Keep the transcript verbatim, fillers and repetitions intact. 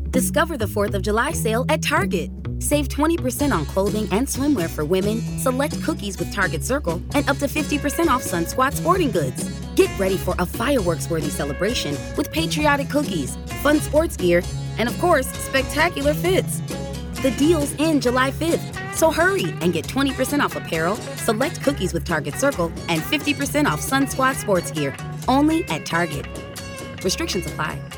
Discover the fourth of July sale at Target. Save twenty percent on clothing and swimwear for women, select cookies with Target Circle, and up to fifty percent off Sun Squad sporting goods. Get ready for a fireworks-worthy celebration with patriotic cookies, fun sports gear, and of course, spectacular fits. The deal's in July fifth, so hurry and get twenty percent off apparel, select cookies with Target Circle, and fifty percent off Sun Squad sports gear, only at Target. Restrictions apply.